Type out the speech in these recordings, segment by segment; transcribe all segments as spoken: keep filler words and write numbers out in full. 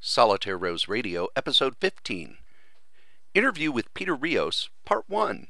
Solitaire Rose Radio, Episode fifteen. Interview with Peter Rios, Part one.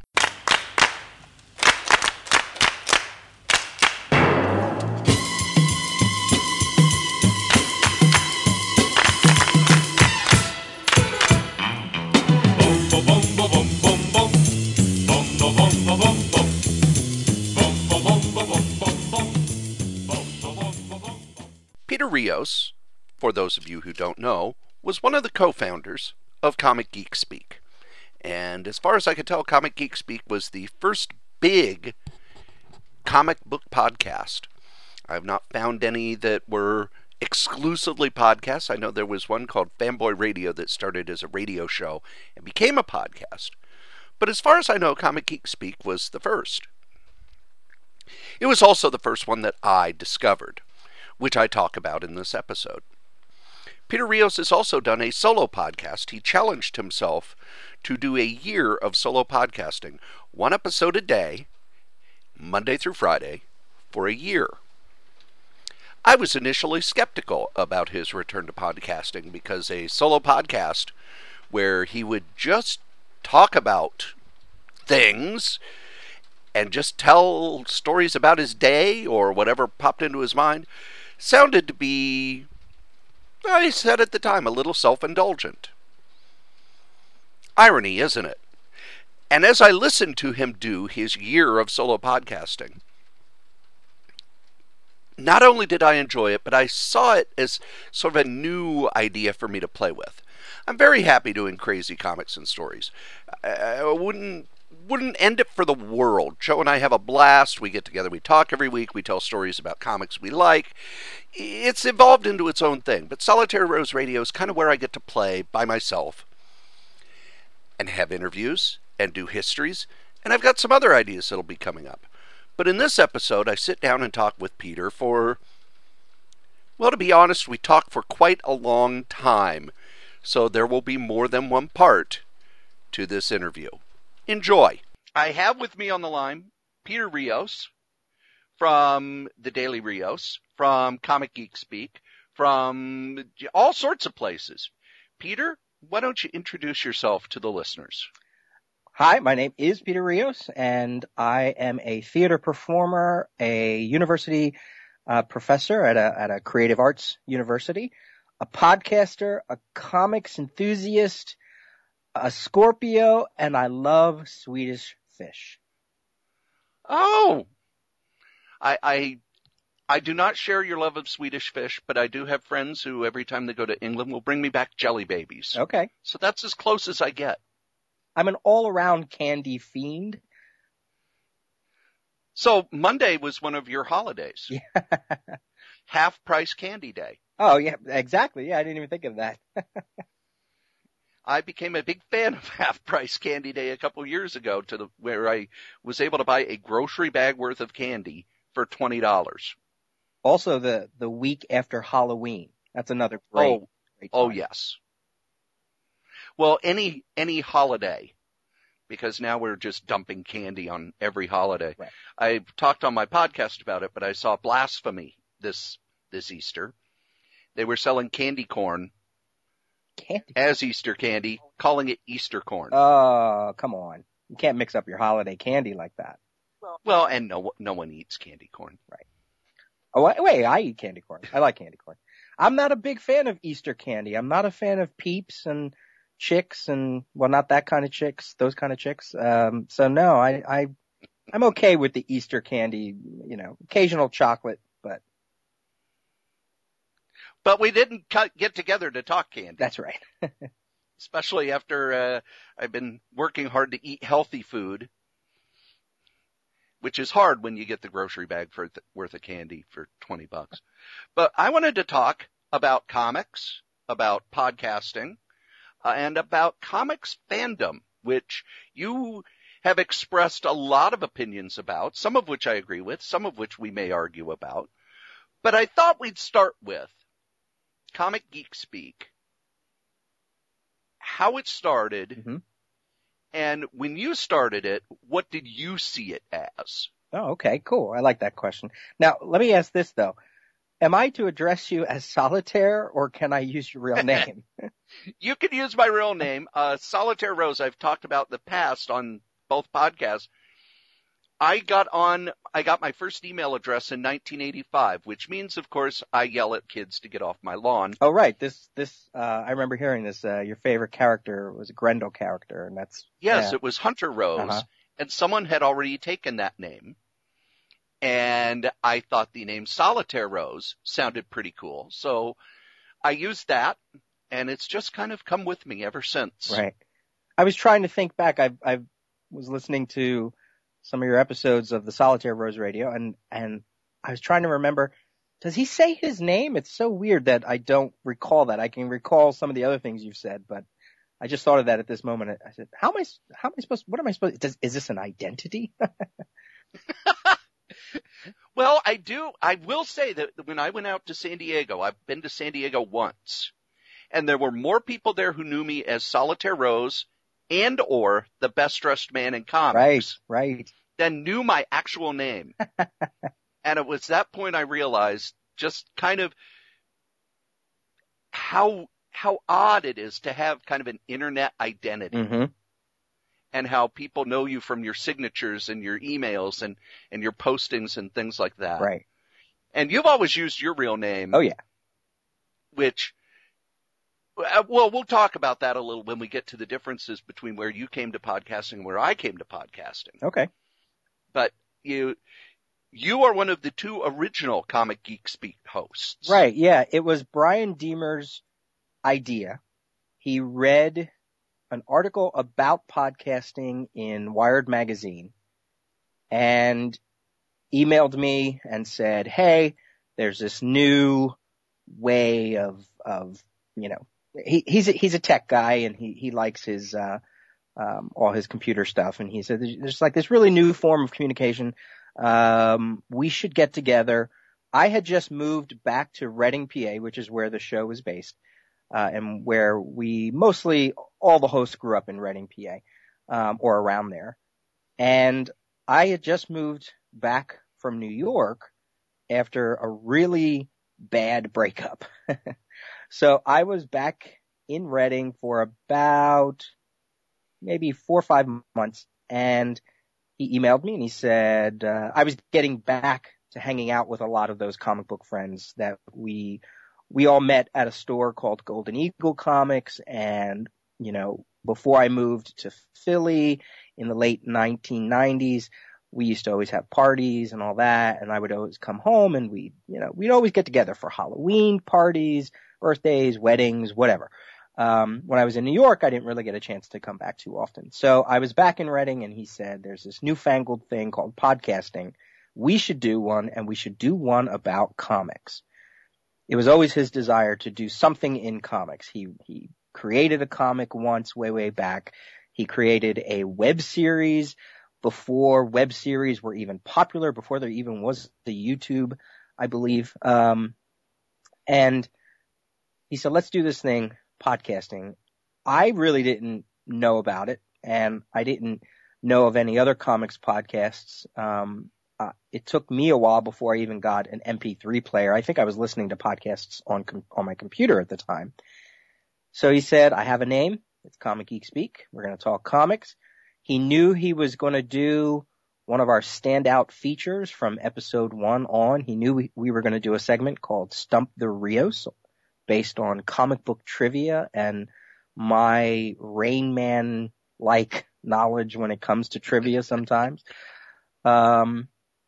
Peter Rios, for those of you who don't know, was one of the co-founders of Comic Geek Speak. And as far as I could tell, Comic Geek Speak was the first big comic book podcast. I have not found any that were exclusively podcasts. I know there was one called Fanboy Radio that started as a radio show and became a podcast. But as far as I know, Comic Geek Speak was the first. It was also the first one that I discovered, which I talk about in this episode. Peter Rios has also done a solo podcast. He challenged himself to do a year of solo podcasting, one episode a day, Monday through Friday, for a year. I was initially skeptical about his return to podcasting because a solo podcast where he would just talk about things and just tell stories about his day or whatever popped into his mind sounded to be, I said at the time, a little self-indulgent. Irony, isn't it? And as I listened to him do his year of solo podcasting, not only did I enjoy it, but I saw it as sort of a new idea for me to play with. I'm very happy doing crazy comics and stories. I wouldn't wouldn't end it for the world. Joe and I have a blast. We get together, we talk every week, we tell stories about comics we like. It's evolved into its own thing, but Solitaire Rose Radio is kind of where I get to play by myself and have interviews and do histories, and I've got some other ideas that'll be coming up. But in this episode, I sit down and talk with Peter for, well, to be honest, we talk for quite a long time, so there will be more than one part to this interview. Enjoy. I have with me on the line Peter Rios from the Daily Rios, from Comic Geek Speak, from all sorts of places. Peter, why don't you introduce yourself to the listeners? Hi, my name is Peter Rios, and I am a theater performer, a university uh, professor at a, at a creative arts university, a podcaster, a comics enthusiast, a Scorpio, and I love Swedish fish. Oh, I, I, I do not share your love of Swedish fish, but I do have friends who every time they go to England will bring me back jelly babies. Okay. So that's as close as I get. I'm an all-around candy fiend. So Monday was one of your holidays. Yeah. Half-price candy day. Oh, yeah, exactly. Yeah, I didn't even think of that. I became a big fan of half-price candy day a couple years ago to the where I was able to buy a grocery bag worth of candy for twenty dollars. Also, the, the week after Halloween. That's another great, oh, great Oh, time. yes. Well, any any holiday, because now we're just dumping candy on every holiday. Right. I've talked on my podcast about it, but I saw Blasphemy this this Easter. They were selling candy corn Candy. as Easter candy, calling it Easter corn. Oh, come on. You can't mix up your holiday candy like that. Well, and no no one eats candy corn. Right. Oh, wait, wait, I eat candy corn. I like candy corn. I'm not a big fan of Easter candy. I'm not a fan of Peeps and Chicks and, well, not that kind of chicks, those kind of chicks. Um, so no, I, I, I'm okay with the Easter candy, you know, occasional chocolate, but. But we didn't cut, get together to talk candy. That's right. Especially after, uh, I've been working hard to eat healthy food, which is hard when you get the grocery bag for th- worth of candy for twenty bucks. But I wanted to talk about comics, about podcasting, Uh, and about comics fandom, which you have expressed a lot of opinions about, some of which I agree with, some of which we may argue about. But I thought we'd start with Comic Geek Speak, how it started, Mm-hmm. and when you started it, what did you see it as? Oh, okay, cool. I like that question. Now, let me ask this, though. am I to address you as Solitaire, or can I use your real name? You can use my real name, uh, Solitaire Rose. I've talked about in the past on both podcasts. I got on, I got my first email address in nineteen eighty-five, which means, of course, I yell at kids to get off my lawn. Oh, right. This, this, uh, I remember hearing this, uh, your favorite character was a Grendel character, and that's. Yes, yeah. It was Hunter Rose, uh-huh. And someone had already taken that name. And I thought the name Solitaire Rose sounded pretty cool. So I used that, and it's just kind of come with me ever since. Right. I was trying to think back. I, I was listening to some of your episodes of the Solitaire Rose Radio, and, and I was trying to remember, does he say his name? It's so weird that I don't recall that. I can recall some of the other things you've said, but I just thought of that at this moment. I said, how am I, how am I supposed, what am I supposed, does, is this an identity? Well, I do, I will say that when I went out to San Diego, I've been to San Diego once, and there were more people there who knew me as Solitaire Rose and or the best dressed man in comics. Right, right. Than knew my actual name. And it was that point I realized just kind of how, how odd it is to have kind of an internet identity. Mm-hmm. And how people know you from your signatures and your emails and, and your postings and things like that. Right. And you've always used your real name. Oh, yeah. Which, well, we'll talk about that a little when we get to the differences between where you came to podcasting and where I came to podcasting. Okay. But you, you are one of the two original Comic Geek Speak hosts. Right, yeah. It was Brian Deemer's idea. He read an article about podcasting in Wired Magazine and emailed me and said, hey, there's this new way of, of, you know, he, he's a, he's a tech guy and he, he likes his, uh, um, all his computer stuff. And he said, there's, there's like this really new form of communication. Um, we should get together. I had just moved back to Reading, P A, which is where the show is based. Uh, and where we mostly, all the hosts grew up in Reading, P A, um, or around there. And I had just moved back from New York after a really bad breakup. So I was back in Reading for about maybe four or five months, and he emailed me and he said, uh, I was getting back to hanging out with a lot of those comic book friends that we We all met at a store called Golden Eagle Comics, and, you know, before I moved to Philly in the late nineteen nineties, we used to always have parties and all that, and I would always come home and we, you know, we'd always get together for Halloween parties, birthdays, weddings, whatever. Um, when I was in New York, I didn't really get a chance to come back too often. So I was back in Reading, and he said, there's this newfangled thing called podcasting. We should do one, and we should do one about comics. It was always his desire to do something in comics. He, he created a comic once way, way back. He created a web series before web series were even popular, before there even was the YouTube, I believe. Um, and he said, let's do this thing, podcasting. I really didn't know about it, and I didn't know of any other comics podcasts. Um, Uh, it took me a while before I even got an M P three player. I think I was listening to podcasts on com- on my computer at the time. So he said, I have a name. It's Comic Geek Speak. We're going to talk comics. He knew he was going to do one of our standout features from episode one on. He knew we, we were going to do a segment called Stump the Rios, based on comic book trivia and my Rain Man-like knowledge when it comes to trivia sometimes. Um,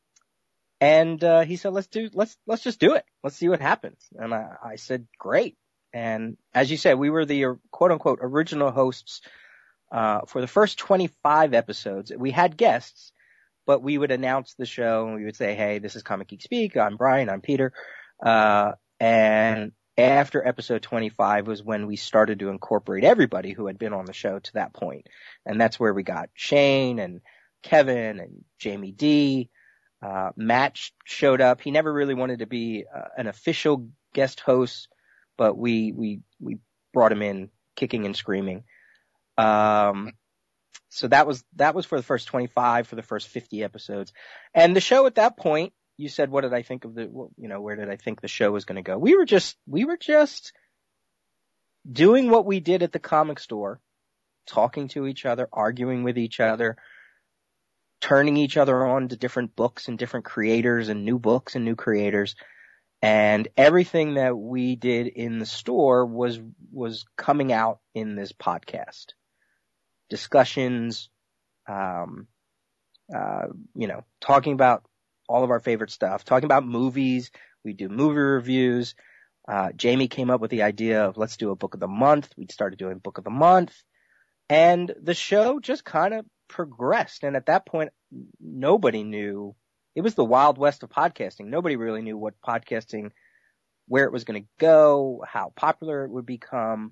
And, uh, he said, let's do, let's, let's just do it. Let's see what happens. And I, I said, great. And as you said, we were the uh, quote unquote original hosts, uh, for the first twenty-five episodes. We had guests, but we would announce the show and we would say, hey, this is Comic Geek Speak. I'm Brian. I'm Peter. Uh, and after episode twenty-five was when we started to incorporate everybody who had been on the show to that point. And that's where we got Shane and Kevin and Jamie D. Uh, Matt sh- showed up. He never really wanted to be uh, an official guest host, but we, we, we brought him in kicking and screaming. Um, so that was, that was for the first twenty-five, for the first fifty episodes. And the show at that point you said, what did I think of the, you know, where did I think the show was going to go? We were just, we were just doing what we did at the comic store, talking to each other, arguing with each other, turning each other on to different books and different creators and new books and new creators. And everything that we did in the store was, was coming out in this podcast. Discussions, um, uh, you know, talking about all of our favorite stuff, talking about movies. We do movie reviews. Uh, Jamie came up with the idea of let's do a book of the month. We started doing book of the month, and the show just kind of progressed. And at that point, nobody knew. It was the Wild West of podcasting. Nobody really knew what podcasting, where it was going to go, how popular it would become.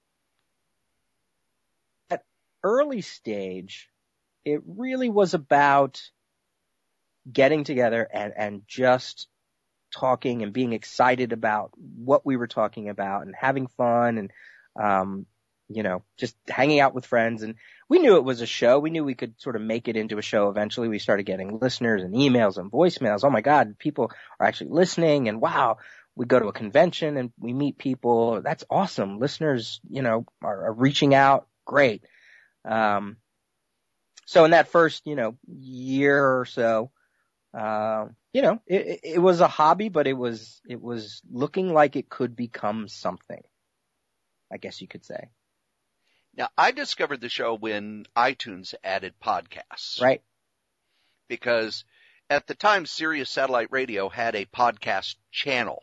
At early stage, it really was about getting together and, and just talking and being excited about what we were talking about and having fun and, um, you know, just hanging out with friends. And we knew it was a show. We knew we could sort of make it into a show eventually. We started getting listeners and emails and voicemails. Oh my God, people are actually listening, and wow, we go to a convention and we meet people. That's awesome. Listeners, you know, are, are reaching out. Great. Um, so in that first, you know, year or so, Uh, you know, it, it was a hobby, but it was, it was looking like it could become something, I guess you could say. Now, I discovered the show when iTunes added podcasts. Right. Because at the time, Sirius Satellite Radio had a podcast channel.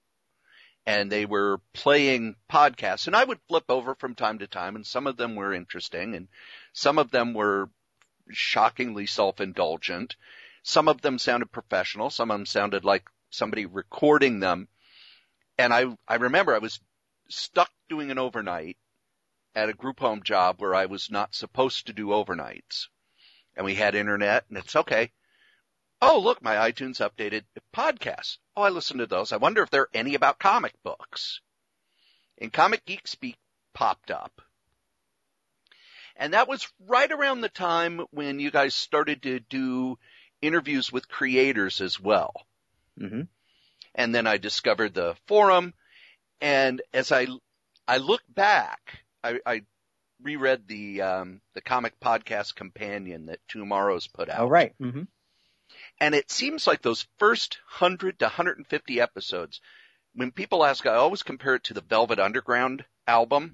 And they were playing podcasts. And I would flip over from time to time, and some of them were interesting, and some of them were shockingly self-indulgent. Some of them sounded professional. Some of them sounded like somebody recording them. And I, I remember I was stuck doing an overnight at a group home job where I was not supposed to do overnights. And we had internet, and it's okay. Oh, look, my iTunes updated podcasts. Oh, I listened to those. I wonder if there are any about comic books. And Comic Geek Speak popped up. And that was right around the time when you guys started to do interviews with creators as well. Mm-hmm. And then I discovered the forum. And as I, I look back, I, I reread the, um, the comic podcast companion that Tomorrow's put out. Oh, right. Mm-hmm. And it seems like those first one hundred to one hundred fifty episodes, when people ask, I always compare it to the Velvet Underground album,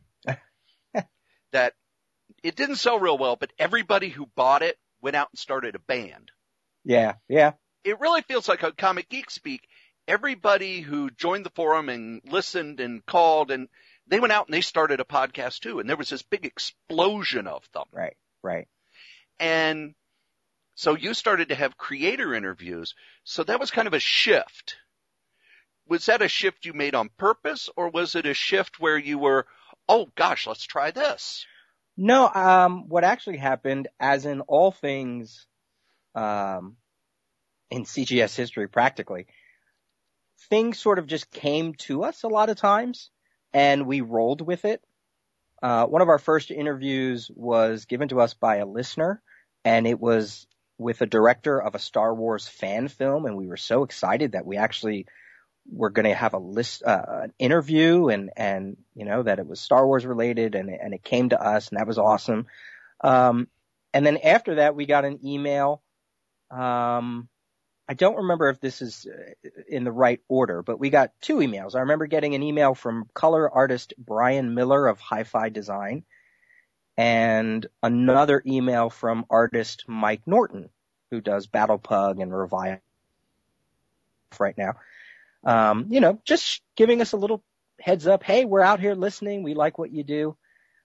that it didn't sell real well, but everybody who bought it went out and started a band. Yeah, yeah. It really feels like a Comic Geek Speak. Everybody who joined the forum and listened and called, and they went out and they started a podcast too. And there was this big explosion of them. Right, right. And so you started to have creator interviews. So that was kind of a shift. Was that a shift you made on purpose, or was it a shift where you were, oh gosh, let's try this? No, um, what actually happened, as in all things, um, in C G S history practically, things sort of just came to us a lot of times, and we rolled with it. Uh, one of our first interviews was given to us by a listener, and it was with a director of a Star Wars fan film, and we were so excited that we actually were going to have a list, uh, an interview, and, and, you know, that it was Star Wars related, and, and it came to us, and that was awesome. Um, and then after that, we got an email. Um, I don't remember if this is in the right order, but we got two emails. I remember getting an email from color artist Brian Miller of Hi-Fi Design, and another email from artist Mike Norton, who does Battle Pug and Revive right now. Um, you know, just giving us a little heads up. Hey, we're out here listening. We like what you do.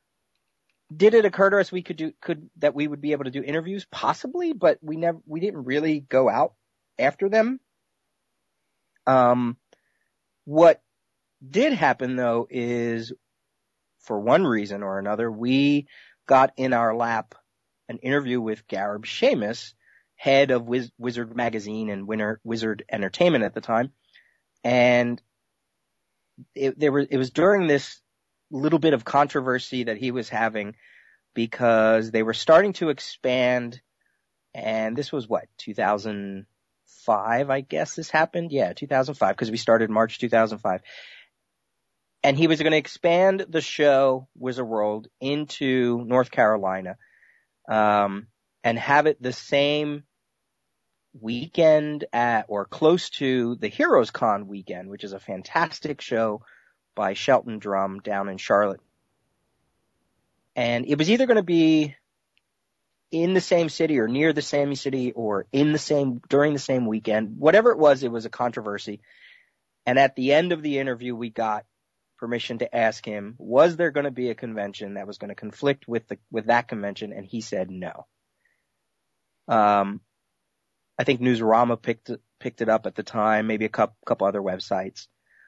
Did it occur to us we could do, could, that we would be able to do interviews? Possibly, but we never, we didn't really go out after them. Um, what did happen though is, for one reason or another, we got in our lap an interview with Gareb Shamus, head of Wiz- Wizard Magazine and Winner- Wizard Entertainment at the time. And it, there were, it was during this little bit of controversy that he was having, because they were starting to expand, and this was what, two thousand five, I guess this happened. Yeah, two thousand five, because we started March two thousand five. And he was going to expand the show Wizard World into North Carolina, um, and have it the same weekend at, or close to, the Heroes Con weekend, which is a fantastic show by Shelton Drum down in Charlotte. And it was either going to be in the same city or near the same city or in the same, during the same weekend. Whatever it was, it was a controversy. And at the end of the interview, we got permission to ask him, was there going to be a convention that was going to conflict with the, with that convention? And he said no. Um, I think Newsarama picked it, picked it up at the time, maybe a couple, couple other websites.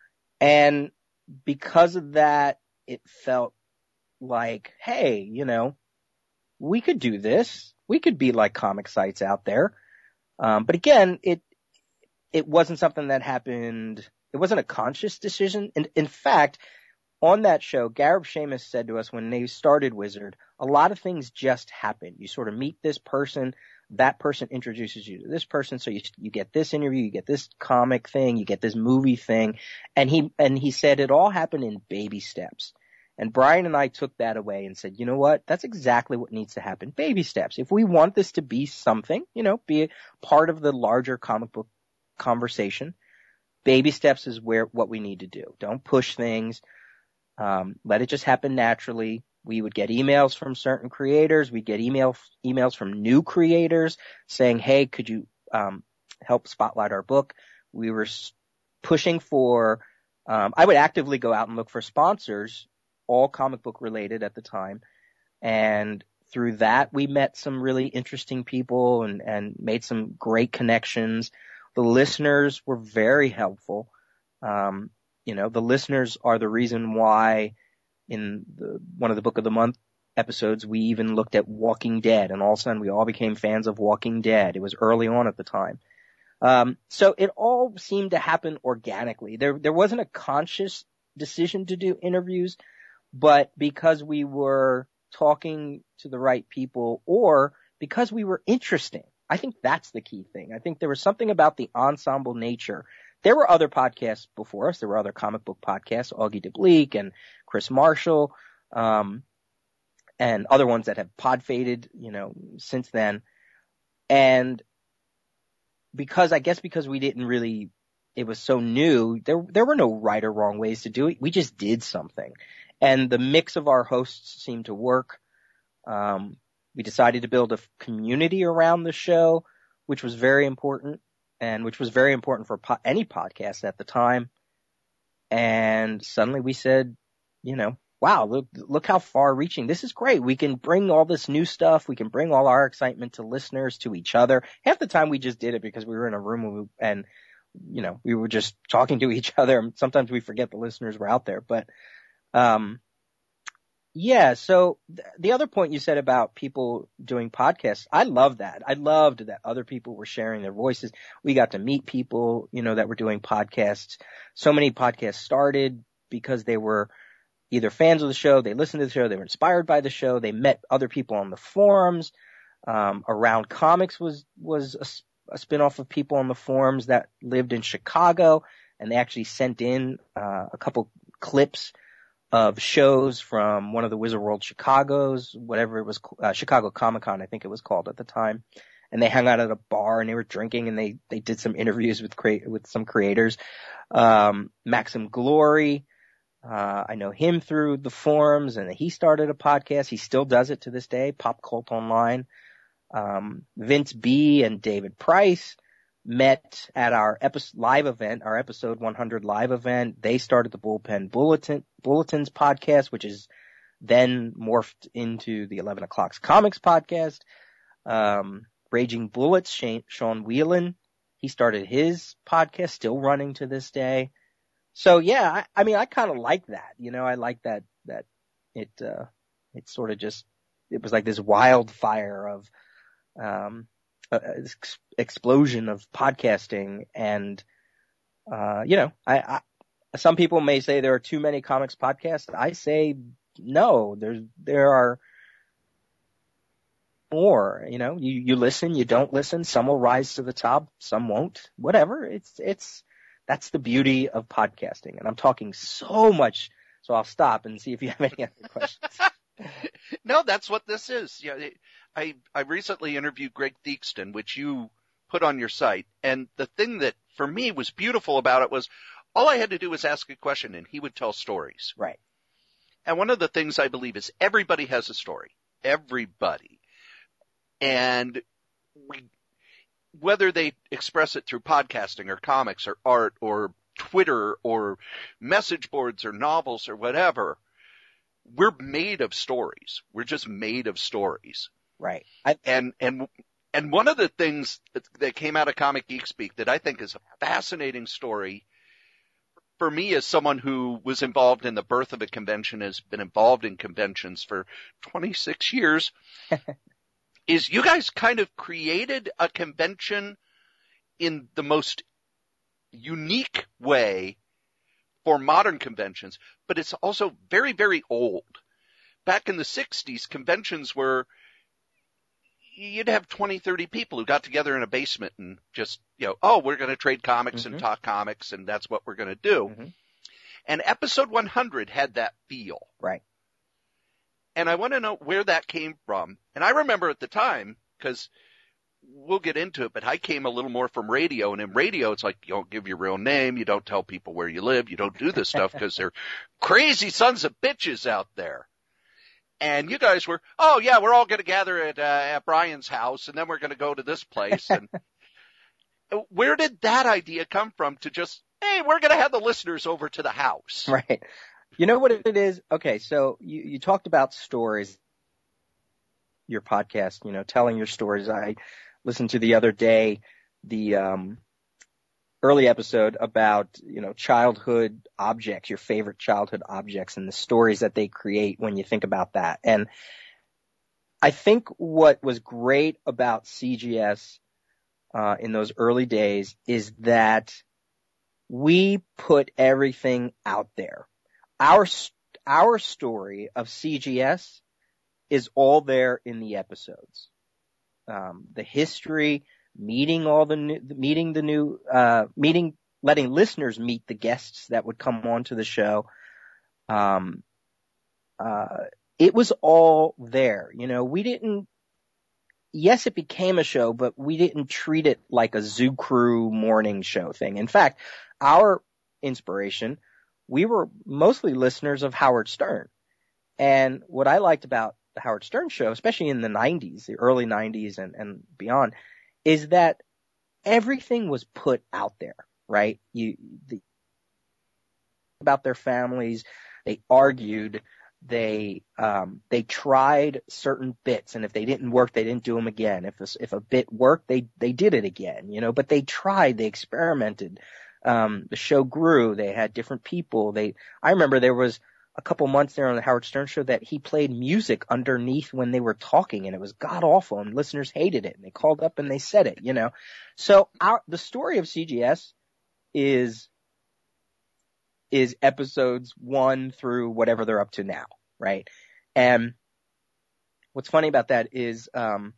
And because of that, it felt like, hey, you know, we could do this. We could be like comic sites out there. Um, but again, it, it wasn't something that happened. It wasn't a conscious decision. And in fact, on that show, Gareb Shamus said to us when they started Wizard, a lot of things just happen. You sort of meet this person, that person introduces you to this person, so you you get this interview, you get this comic thing, you get this movie thing, and he and he said it all happened in baby steps. And Brian and I took that away and said, you know what? That's exactly what needs to happen. Baby steps. If we want this to be something, you know, be a part of the larger comic book conversation, baby steps is where what we need to do. Don't push things. Um, let it just happen naturally. We would get emails from certain creators. We'd get email, emails from new creators saying, hey, could you um, help spotlight our book? We were pushing for um, – I would actively go out and look for sponsors, all comic book related at the time. And through that, we met some really interesting people and, and made some great connections. The listeners were very helpful. Um, you know, the listeners are the reason why in the, one of the Book of the Month episodes, we even looked at Walking Dead, and all of a sudden we all became fans of Walking Dead. It was early on at the time. Um, so it all seemed to happen organically. There, there wasn't a conscious decision to do interviews, but because we were talking to the right people or because we were interesting. I think that's the key thing. I think there was something about the ensemble nature. There were other podcasts before us. There were other comic book podcasts, Augie DeBleek and Chris Marshall, um, and other ones that have pod faded, you know, since then. And because, I guess because we didn't really, it was so new, there, there were no right or wrong ways to do it. We just did something. And the mix of our hosts seemed to work. Um, we decided to build a community around the show, which was very important. And which was very important for po- any podcast at the time. And suddenly we said, you know, wow, look, look how far reaching. This is great. We can bring all this new stuff. We can bring all our excitement to listeners, to each other. Half the time we just did it because we were in a room and, we, and you know, we were just talking to each other. Sometimes we forget the listeners were out there, but, um, yeah. So th- the other point you said about people doing podcasts, I love that. I loved that other people were sharing their voices. We got to meet people, you know, that were doing podcasts. So many podcasts started because they were either fans of the show, they listened to the show, they were inspired by the show, they met other people on the forums. Um, Around Comics was, was a, a spinoff of people on the forums that lived in Chicago, and they actually sent in, uh, a couple clips of shows from one of the Wizard World Chicago's, whatever it was, uh, Chicago Comic Con, I think it was called at the time. And they hung out at a bar and they were drinking and they, they did some interviews with crea- with some creators. Um, Maxim Glory, uh, I know him through the forums and he started a podcast. He still does it to this day, Pop Cult Online. Um, Vince B and David Price met at our episode, live event, our episode one hundred live event. They started the Bullpen Bulletin, Bulletins podcast, which is then morphed into the eleven o'clock Comics podcast. Um, Raging Bullets, Shane, Sean Whelan, he started his podcast, still running to this day. So yeah, I, I mean, I kind of like that, you know, I like that, that it, uh, it sort of just, it was like this wildfire of, um, uh, ex- explosion of podcasting. And, uh, you know, I, I, some people may say there are too many comics podcasts. I say no, there's, there are, more, you know, you, you listen, you don't listen, some will rise to the top, some won't, whatever. It's, it's, that's the beauty of podcasting. And I'm talking so much, so I'll stop and see if you have any other questions. No, that's what this is. Yeah, I, I recently interviewed Greg Theakston, which you put on your site. And the thing that for me was beautiful about it was all I had to do was ask a question and he would tell stories. Right. And one of the things I believe is everybody has a story. Everybody. And we, whether they express it through podcasting or comics or art or Twitter or message boards or novels or whatever, we're made of stories. We're just made of stories. Right. I, and, and, and one of the things that came out of Comic Geek Speak that I think is a fascinating story for me as someone who was involved in the birth of a convention, has been involved in conventions for twenty-six years, is you guys kind of created a convention in the most unique way for modern conventions, but it's also very, very old. Back in the sixties, conventions were, you'd have twenty, thirty people who got together in a basement and just, you know, oh, we're going to trade comics mm-hmm. and talk comics, and that's what we're going to do. Mm-hmm. And episode one hundred had that feel. Right. And I want to know where that came from. And I remember at the time, because we'll get into it, but I came a little more from radio. And in radio, it's like you don't give your real name. You don't tell people where you live. You don't do this stuff because they're crazy sons of bitches out there. And you guys were, oh, yeah, we're all going to gather at, uh, at Brian's house, and then we're going to go to this place. And where did that idea come from to just, hey, we're going to have the listeners over to the house? Right. You know what it is? Okay, so you, you talked about stories, your podcast, you know, telling your stories. I listened to the other day the um, early episode about, you know, childhood objects, your favorite childhood objects, and the stories that they create when you think about that. And I think what was great about C G S uh, in those early days is that we put everything out there. Our, our story of C G S is all there in the episodes. Um, the history, meeting all the new, meeting the new, uh, meeting, letting listeners meet the guests that would come on to the show. Um, uh, it was all there. You know, we didn't, yes, it became a show, but we didn't treat it like a Zoo Crew morning show thing. In fact, our inspiration, we were mostly listeners of Howard Stern. And what I liked about the Howard Stern show, especially in the nineties, the early nineties and, and beyond, is that everything was put out there, right? You, the, about their families, they argued, they, um, they tried certain bits, and if they didn't work, they didn't do them again. If a, if a bit worked, they, they did it again, you know, but they tried, they experimented. Um, the show grew. They had different people. They, I remember there was a couple months there on the Howard Stern show that he played music underneath when they were talking, and it was god awful, and listeners hated it, and they called up and they said it, you know. So our, the story of C G S is, is episodes one through whatever they're up to now, right? And what's funny about that is, um,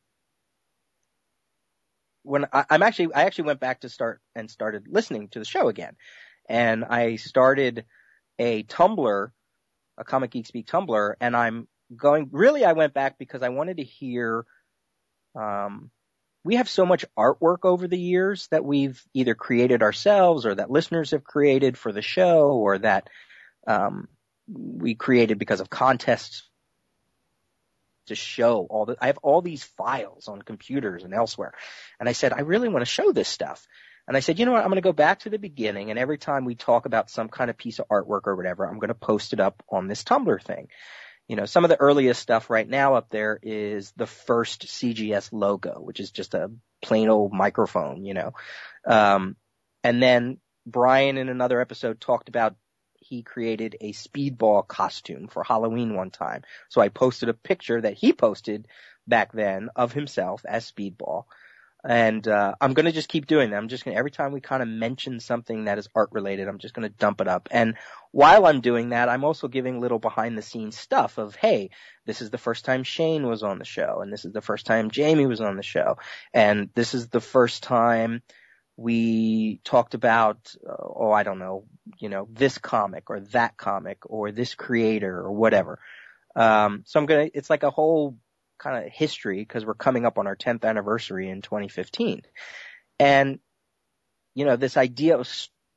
when I, I'm actually, I actually went back to start and started listening to the show again. And I started a Tumblr, a Comic Geek Speak Tumblr, and I'm going, really I went back because I wanted to hear, um, we have so much artwork over the years that we've either created ourselves or that listeners have created for the show, or that, um, we created because of contests to show all the, I have all these files on computers and elsewhere. And I said, I really want to show this stuff. And I said, you know what, I'm going to go back to the beginning, and every time we talk about some kind of piece of artwork or whatever, I'm going to post it up on this Tumblr thing. You know, some of the earliest stuff right now up there is the first C G S logo, which is just a plain old microphone, you know. Um, and then Brian in another episode talked about he created a Speedball costume for Halloween one time. So I posted a picture that he posted back then of himself as Speedball. And, uh, I'm going to just keep doing that. I'm just going to, every time we kind of mention something that is art related, I'm just going to dump it up. And while I'm doing that, I'm also giving little behind the scenes stuff of, hey, this is the first time Shane was on the show, and this is the first time Jamie was on the show, and this is the first time we talked about, uh, oh, I don't know, you know, this comic or that comic or this creator or whatever. Um, so I'm going to, it's like a whole kind of history because we're coming up on our tenth anniversary in twenty fifteen. And, you know, this idea of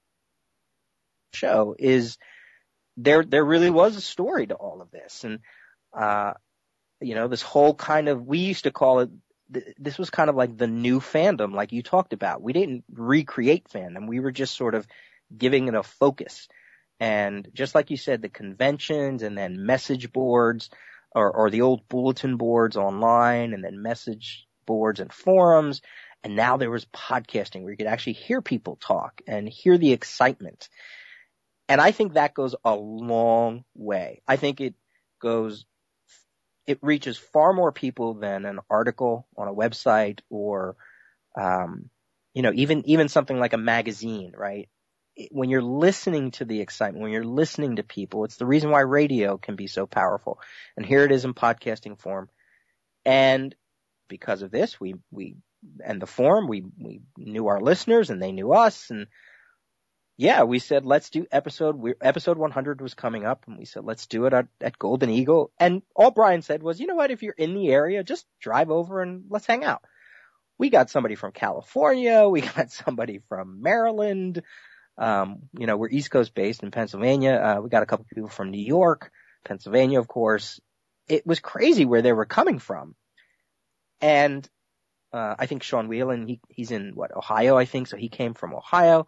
show is there, there really was a story to all of this. And, uh, you know, this whole kind of, we used to call it, this was kind of like the new fandom, like you talked about. We didn't recreate fandom. We were just sort of giving it a focus. And just like you said, the conventions and then message boards or, or the old bulletin boards online and then message boards and forums. And now there was podcasting where you could actually hear people talk and hear the excitement. And I think that goes a long way. I think it goes It reaches far more people than an article on a website or, um, you know, even, even something like a magazine, right? When you're listening to the excitement, when you're listening to people, it's the reason why radio can be so powerful. And here it is in podcasting form. And because of this, we, we, and the forum, we, we knew our listeners and they knew us. And yeah, we said, let's do episode, we, episode one hundred was coming up and we said, let's do it at, at Golden Eagle. And all Brian said was, you know what, if you're in the area, just drive over and let's hang out. We got somebody from California. We got somebody from Maryland. Um, you know, we're East Coast based in Pennsylvania. Uh, we got a couple people from New York, Pennsylvania, of course. It was crazy where they were coming from. And, uh, I think Sean Whelan, he, he's in what, Ohio, I think. So he came from Ohio.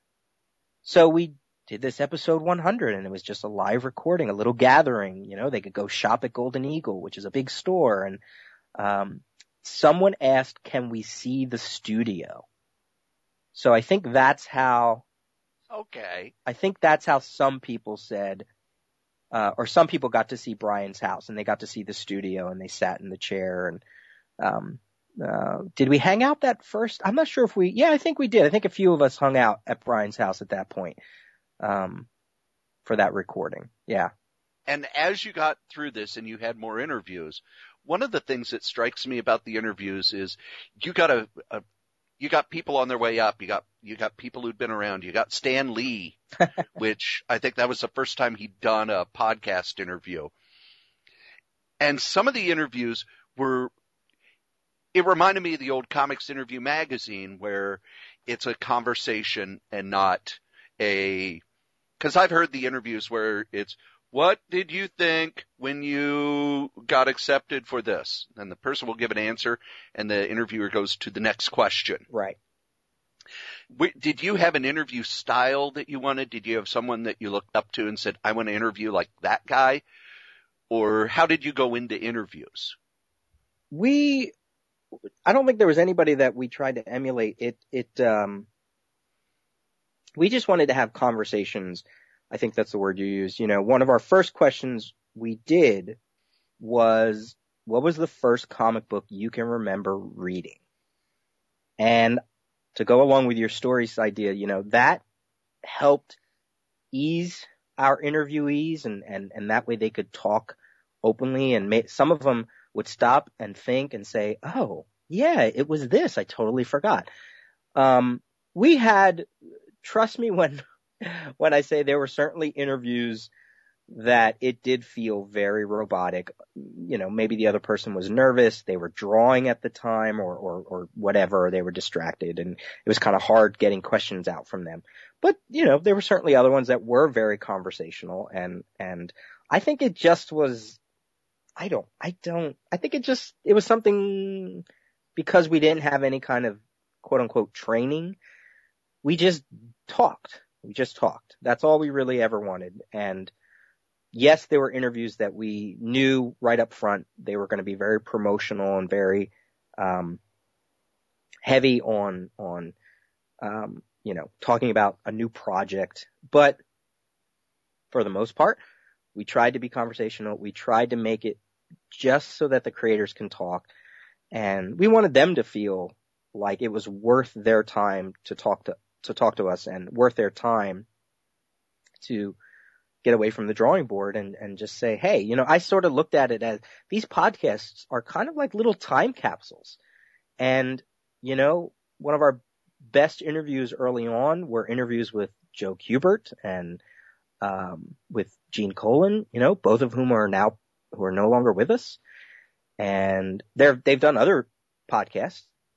So we did this episode one hundred and it was just a live recording, a little gathering. You know, they could go shop at Golden Eagle, which is a big store. And, um, someone asked, can we see the studio? So I think that's how, Okay. I think that's how some people said, uh, or some people got to see Brian's house and they got to see the studio and they sat in the chair and, um, Uh, did we hang out that first? I'm not sure if we, yeah, I think we did. I think a few of us hung out at Brian's house at that point, um, for that recording. Yeah. And as you got through this and you had more interviews, one of the things that strikes me about the interviews is you got a, a you got people on their way up. You got, you got people who'd been around. You got Stan Lee, which I think that was the first time he'd done a podcast interview. And some of the interviews were, it reminded me of the old Comics Interview magazine where it's a conversation and not a, cause I've heard the interviews where it's, what did you think when you got accepted for this? And the person will give an answer and the interviewer goes to the next question. Right. Did you have an interview style that you wanted? Did you have someone that you looked up to and said, I want to interview like that guy? Or how did you go into interviews? We, I don't think there was anybody that we tried to emulate. It, it, um, we just wanted to have conversations. I think that's the word you used. You know, one of our first questions we did was, what was the first comic book you can remember reading? And to go along with your stories idea, you know, that helped ease our interviewees and, and, and that way they could talk openly and may, some of them would stop and think and say, oh, yeah, it was this. I totally forgot. Um, we had, trust me when, when I say there were certainly interviews that it did feel very robotic. You know, maybe the other person was nervous. They were drawing at the time or, or, or whatever. They were distracted and it was kind of hard getting questions out from them. But, you know, there were certainly other ones that were very conversational and, and I think it just was, I don't, I don't, I think it just, it was something because we didn't have any kind of quote unquote training. We just talked. We just talked. That's all we really ever wanted. And yes, there were interviews that we knew right up front. They were going to be very promotional and very, um, heavy on, on, um, you know, talking about a new project. But for the most part, we tried to be conversational. We tried to make it just so that the creators can talk. And we wanted them to feel like it was worth their time to talk to, to talk to us and worth their time to get away from the drawing board and, and just say, hey, you know, I sort of looked at it as these podcasts are kind of like little time capsules. And, you know, one of our best interviews early on were interviews with Joe Kubert and, um, with Gene Colan, you know, both of whom are now, who are no longer with us. And they're, they've done other podcasts,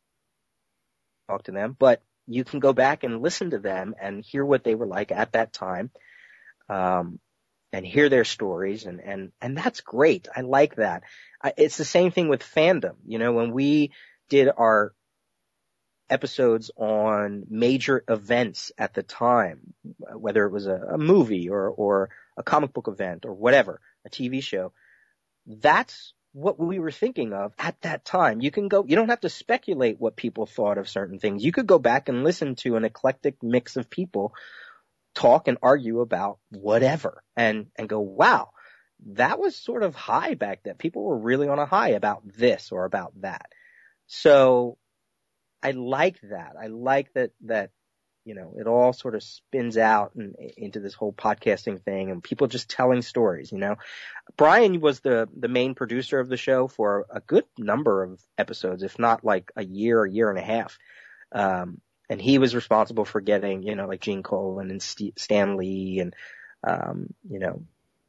talk to them, but you can go back and listen to them and hear what they were like at that time. Um, and hear their stories and, and, and that's great. I like that. I, it's the same thing with fandom. You know, when we did our episodes on major events at the time, whether it was a, a movie or, or a comic book event or whatever, a T V show, that's what we were thinking of at that time. You can go, you don't have to speculate what people thought of certain things. You could go back and listen to an eclectic mix of people talk and argue about whatever and, and go, wow, that was sort of high back then. People were really on a high about this or about that. So I like that. I like that, that, you know, it all sort of spins out and into this whole podcasting thing and people just telling stories, you know. Brian was the, the main producer of the show for a good number of episodes, if not like a year, a year and a half. Um, And he was responsible for getting, you know, like Gene Colan and St- Stan Lee and, um, you know,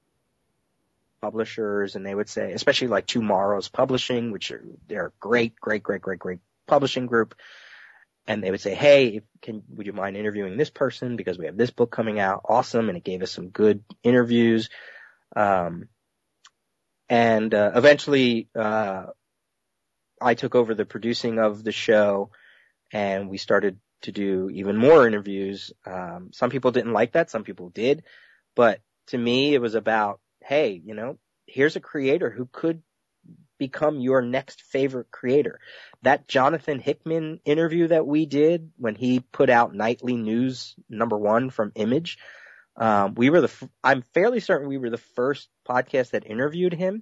publishers. And they would say, especially like Tomorrow's Publishing, which are, they're a great, great, great, great, great publishing group. And they would say, hey, can, would you mind interviewing this person? Because we have this book coming out. Awesome. And it gave us some good interviews. Um, and, uh, eventually, uh, I took over the producing of the show and we started to do even more interviews. Um, some people didn't like that. Some people did. But to me, it was about, hey, you know, here's a creator who could become your next favorite creator. That Jonathan Hickman interview that we did when he put out Nightly News number one from Image, um, we were the, f- I'm fairly certain we were the first podcast that interviewed him,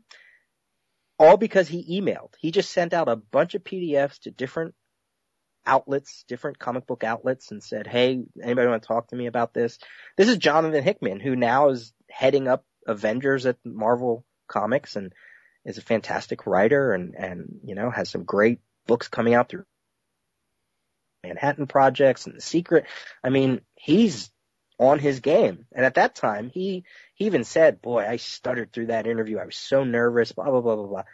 all because he emailed. He just sent out a bunch of P D Fs to different outlets, different comic book outlets and said, hey, anybody want to talk to me about this? This is Jonathan Hickman, who now is heading up Avengers at Marvel Comics and is a fantastic writer and, and, you know, has some great books coming out through Manhattan Projects and The Secret. I mean, he's on his game. And at that time, he, he even said, boy, I stuttered through that interview. I was so nervous, blah, blah, blah, blah, blah.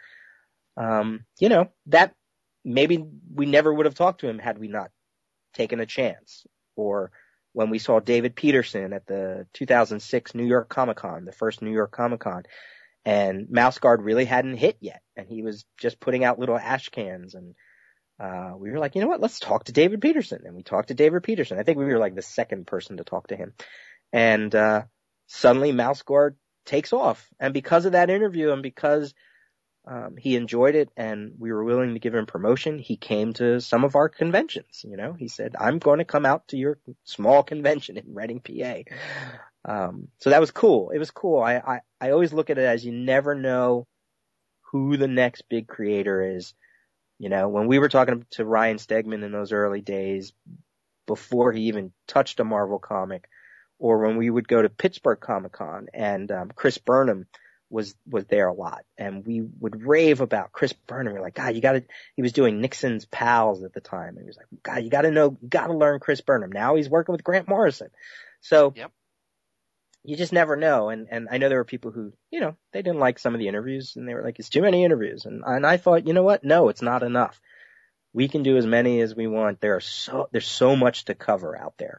Um, you know, that, maybe we never would have talked to him had we not taken a chance. Or when we saw David Peterson at the two thousand six New York Comic Con, the first New York Comic Con, and Mouse Guard really hadn't hit yet. And he was just putting out little ash cans. And uh we were like, you know what, let's talk to David Peterson. And we talked to David Peterson. I think we were like the second person to talk to him. And uh suddenly Mouse Guard takes off. And because of that interview and because Um, he enjoyed it and we were willing to give him promotion, he came to some of our conventions, you know, he said, I'm going to come out to your small convention in Reading, P A. Um, so that was cool. It was cool. I, I, I always look at it as you never know who the next big creator is. You know, when we were talking to Ryan Stegman in those early days, before he even touched a Marvel comic, or when we would go to Pittsburgh Comic Con and, um, Chris Burnham was, was there a lot. And we would rave about Chris Burnham. We're like, God, you gotta, he was doing Nixon's Pals at the time. And he was like, God, you gotta know, you gotta learn Chris Burnham. Now he's working with Grant Morrison. So yep. You just never know. And, and I know there were people who, you know, they didn't like some of the interviews and they were like, it's too many interviews. And, and I thought, you know what? No, it's not enough. We can do as many as we want. There are so, there's so much to cover out there.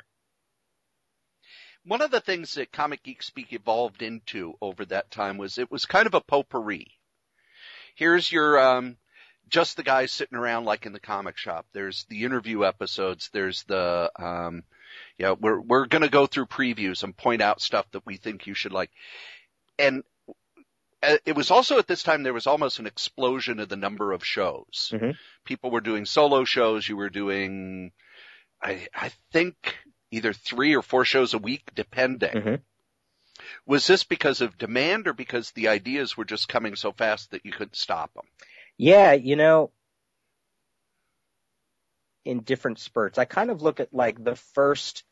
One of the things that Comic Geek Speak evolved into over that time was it was kind of a potpourri. Here's your, um, just the guys sitting around like in the comic shop. There's the interview episodes. There's the, um, you know, we're, we're going to go through previews and point out stuff that we think you should like. And it was also at this time, there was almost an explosion of the number of shows. Mm-hmm. People were doing solo shows. You were doing, I, I think, either three or four shows a week, depending. Mm-hmm. Was this because of demand or because the ideas were just coming so fast that you couldn't stop them? Yeah, you know, in different spurts. I kind of look at like the first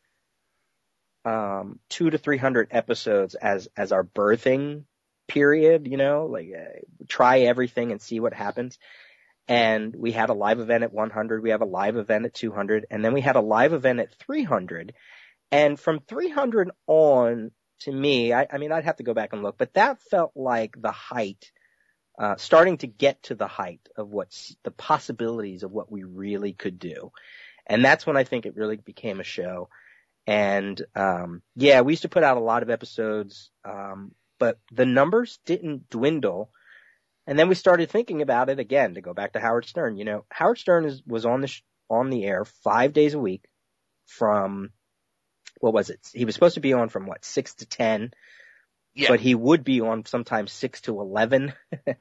um, two to three hundred episodes as as our birthing period. You know, like uh, try everything and see what happens. And we had a live event at one hundred. We have a live event at two hundred, and then we had a live event at three hundred. And from three hundred on, to me, I, I mean, I'd have to go back and look, but that felt like the height. Uh, starting to get to the height of what's the possibilities of what we really could do. And that's when I think it really became a show. And, um, yeah, we used to put out a lot of episodes, um, but the numbers didn't dwindle. And then we started thinking about it again, to go back to Howard Stern. You know, Howard Stern is, was on the, sh- on the air five days a week from, what was it? He was supposed to be on from what, six to ten. Yeah. But he would be on sometimes six to eleven.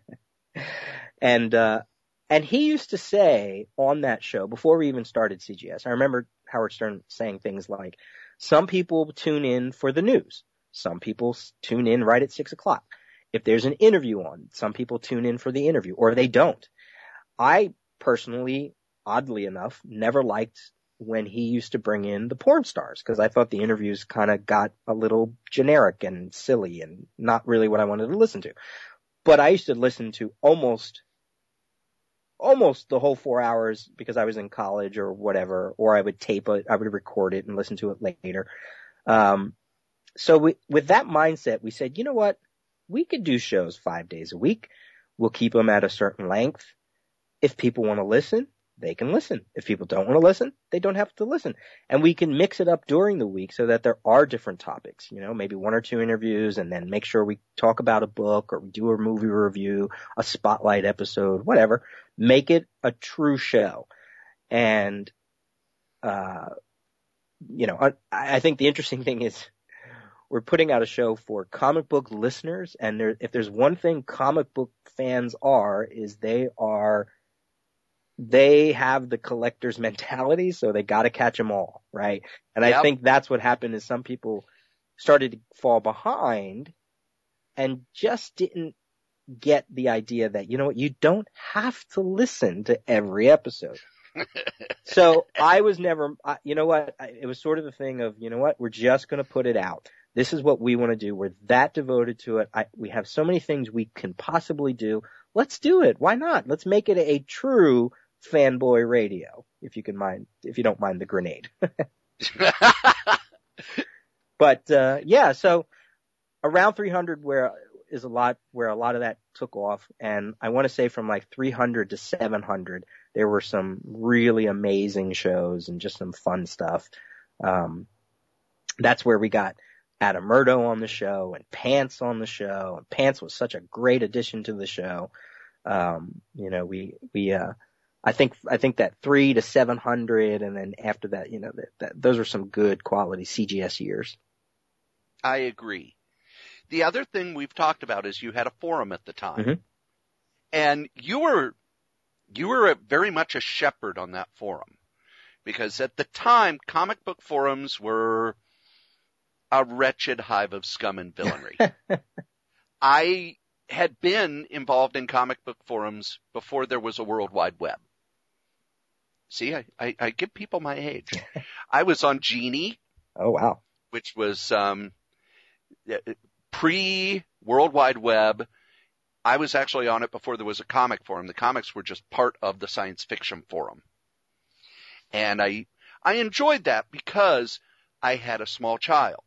and, uh, and he used to say on that show, before we even started C G S, I remember Howard Stern saying things like, some people tune in for the news. Some people tune in right at six o'clock. If there's an interview on, some people tune in for the interview, or they don't. I personally, oddly enough, never liked when he used to bring in the porn stars, because I thought the interviews kind of got a little generic and silly and not really what I wanted to listen to. But I used to listen to almost, almost the whole four hours because I was in college or whatever, or I would tape it, I would record it and listen to it later. Um, so we, with that mindset, we said, you know what? We could do shows five days a week. We'll keep them at a certain length. If people want to listen, they can listen. If people don't want to listen, they don't have to listen. And we can mix it up during the week so that there are different topics, you know, maybe one or two interviews, and then make sure we talk about a book or we do a movie review, a spotlight episode, whatever. Make it a true show. And, uh, you know, I, I think the interesting thing is we're putting out a show for comic book listeners. And there, if there's one thing comic book fans are, is they are They have the collector's mentality, so they got to catch them all, right? And yep. I think that's what happened is some people started to fall behind and just didn't get the idea that, you know what, you don't have to listen to every episode. So I was never, you know what, it was sort of the thing of, you know what, we're just going to put it out. This is what we want to do. We're that devoted to it. I, we have so many things we can possibly do. Let's do it. Why not? Let's make it a true fanboy radio, if you can mind, if you don't mind the grenade. But, uh, yeah, so around three hundred where is a lot, where a lot of that took off. And I want to say from like three hundred to seven hundred, there were some really amazing shows and just some fun stuff. Um, that's where we got Adam Murdo on the show and Pants on the show. And Pants was such a great addition to the show. Um, you know, we, we, uh, I think, I think that three to seven hundred, and then after that, you know, that, that those are some good quality C G S years. I agree. The other thing we've talked about is you had a forum at the time, mm-hmm. and you were, you were a, very much a shepherd on that forum, because at the time, comic book forums were a wretched hive of scum and villainy. I had been involved in comic book forums before there was a World Wide Web. See, I, I, I give people my age. I was on Genie. Oh, wow. Which was um, pre-World Wide Web. I was actually on it before there was a comic forum. The comics were just part of the science fiction forum. And I I enjoyed that because I had a small child.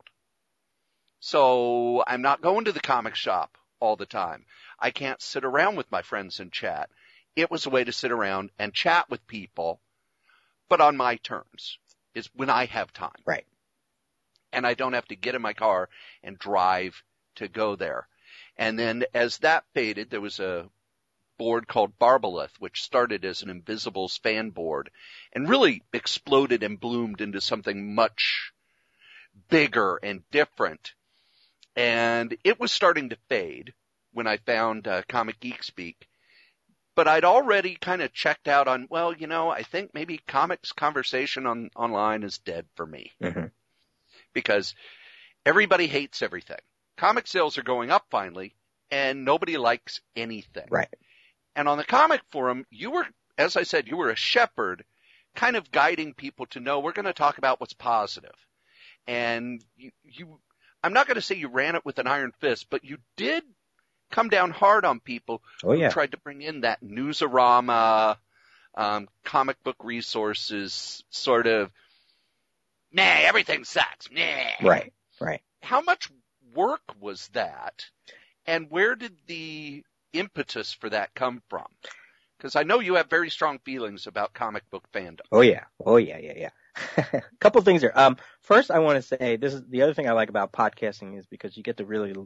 So I'm not going to the comic shop all the time. I can't sit around with my friends and chat. It was a way to sit around and chat with people, but on my terms, is when I have time. Right. And I don't have to get in my car and drive to go there. And then as that faded, there was a board called Barbalith, which started as an Invisibles fan board and really exploded and bloomed into something much bigger and different. And it was starting to fade when I found uh, Comic Geek Speak. But I'd already kind of checked out on, well, you know, I think maybe comics conversation on online is dead for me. Mm-hmm. Because everybody hates everything. Comic sales are going up finally, and nobody likes anything. Right. And on the comic forum, you were, as I said, you were a shepherd kind of guiding people to know we're going to talk about what's positive. And you, you I'm not going to say you ran it with an iron fist, but you did come down hard on people Oh, yeah. who tried to bring in that newsarama, um, comic book resources sort of, nah, everything sucks. Nah. Right, right. How much work was that? And where did the impetus for that come from? Because I know you have very strong feelings about comic book fandom. Oh, yeah. Oh, yeah, yeah, yeah. A couple of things here. Um, first, I want to say this is the other thing I like about podcasting is because you get to really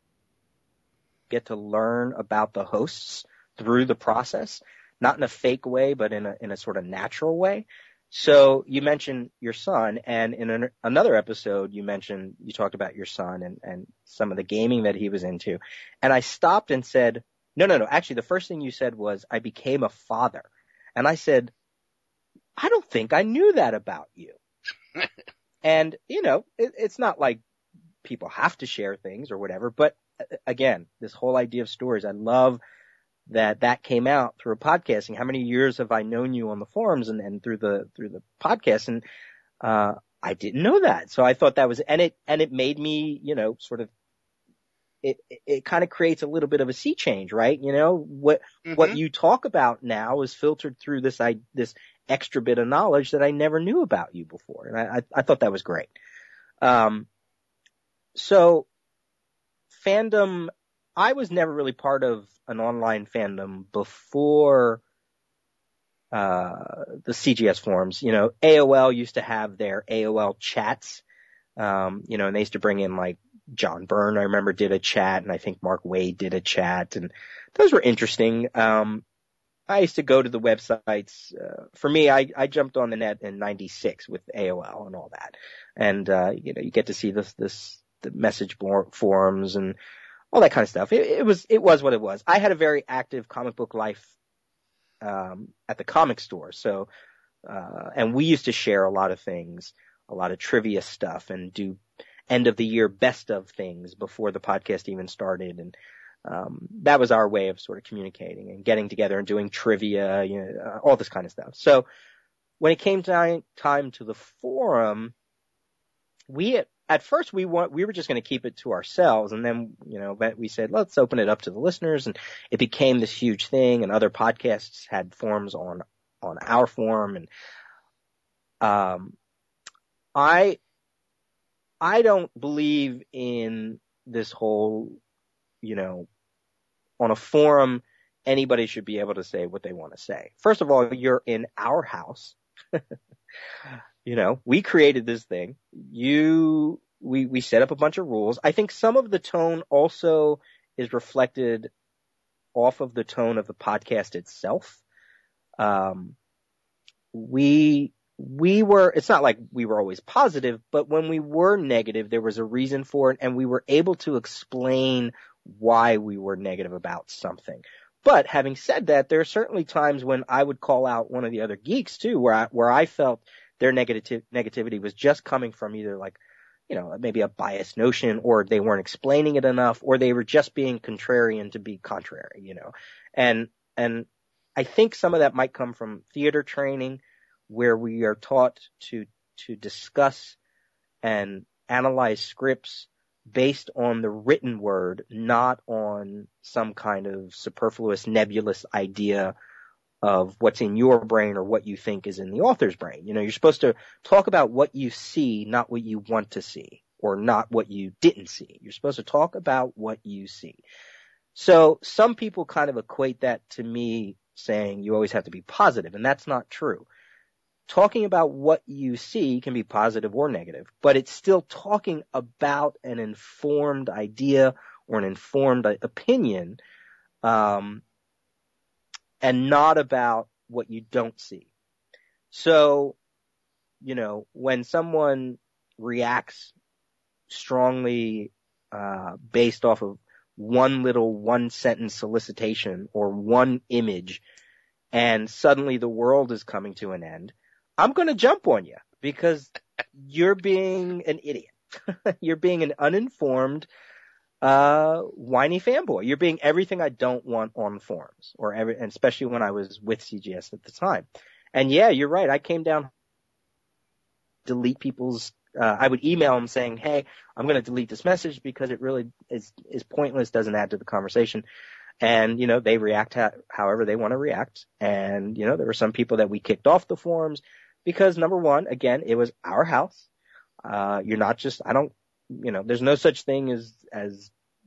get to learn about the hosts through the process, not in a fake way, but in a in a sort of natural way. So you mentioned your son, and in an, another episode, you mentioned you talked about your son and and some of the gaming that he was into, and I stopped and said, no, no, no. Actually, the first thing you said was I became a father, and I said, I don't think I knew that about you. And, you know, it, it's not like people have to share things or whatever, but again, this whole idea of stories, I love that that came out through podcasting. How many years have I known you on the forums and, and through the, through the podcast? And, uh, I didn't know that. So I thought that was, and it, and it made me, you know, sort of, it, it, it kind of creates a little bit of a sea change, right? You know, what, mm-hmm. what you talk about now is filtered through this, I, this extra bit of knowledge that I never knew about you before. And I, I, I thought that was great. Um, so fandom, I was never really part of an online fandom before, uh, the C G S forums. You know, A O L used to have their A O L chats, um, you know, and they used to bring in like John Byrne, I remember, did a chat, and I think Mark Wade did a chat, and those were interesting. Um, I used to go to the websites. Uh, for me, I, I jumped on the net in ninety-six with A O L and all that. And, uh, you know, you get to see this, this, the message forums and all that kind of stuff. It, it was, it was what it was. I had a very active comic book life, um, at the comic store. So, uh, and we used to share a lot of things, a lot of trivia stuff, and do end of the year best of things before the podcast even started. And, um, that was our way of sort of communicating and getting together and doing trivia, you know, uh, all this kind of stuff. So when it came time, time to the forum, we, at, at first we want, we were just going to keep it to ourselves. And then, you know, we said, let's open it up to the listeners. And it became this huge thing, and other podcasts had forums on, on our forum. And, um, I, I don't believe in this whole, you know, on a forum, anybody should be able to say what they want to say. First of all, you're in our house. You know, we created this thing. You, we, we set up a bunch of rules. I think some of the tone also is reflected off of the tone of the podcast itself. Um, we, we were, it's not like we were always positive, but when we were negative, there was a reason for it, and we were able to explain why we were negative about something. But having said that, there are certainly times when I would call out one of the other geeks too, where I, where I felt their negativ- negativity was just coming from either like, you know, maybe a biased notion, or they weren't explaining it enough, or they were just being contrarian to be contrary, you know. And, and I think some of that might come from theater training, where we are taught to, to discuss and analyze scripts based on the written word, not on some kind of superfluous, nebulous idea of what's in your brain or what you think is in the author's brain. You know, you're supposed to talk about what you see, not what you want to see, or not what you didn't see. You're supposed to talk about what you see. So some people kind of equate that to me saying you always have to be positive, and that's not true. Talking about what you see can be positive or negative, but it's still talking about an informed idea or an informed opinion, um, and not about what you don't see. So, you know, when someone reacts strongly, uh, based off of one little one sentence solicitation or one image, and suddenly the world is coming to an end, I'm going to jump on you because you're being an idiot. You're being an uninformed, uh, whiny fanboy. You're being everything I don't want on forums, or every, and especially when I was with C G S at the time. And yeah, you're right. I came down, delete people's, uh, I would email them saying, hey, I'm going to delete this message because it really is, is pointless, doesn't add to the conversation. And, you know, they react ha- however they want to react. And, you know, there were some people that we kicked off the forums because, number one, again, it was our house. Uh, you're not just, I don't, you know, there's no such thing as, as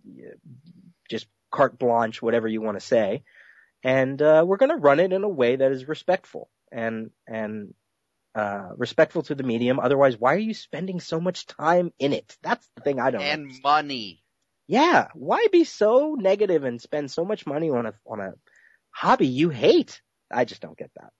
just carte blanche, whatever you want to say. And, uh, we're going to run it in a way that is respectful and, and, uh, respectful to the medium. Otherwise, why are you spending so much time in it? That's the thing I don't And understand. money. Yeah. Why be so negative and spend so much money on a, on a hobby you hate? I just don't get that.